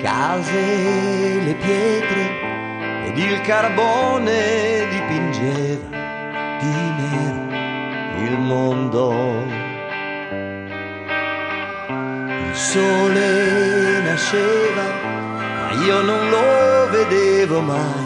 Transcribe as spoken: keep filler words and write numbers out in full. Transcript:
case, le pietre ed il carbone dipingeva di nero il mondo. Il sole nasceva, ma io non lo vedevo mai,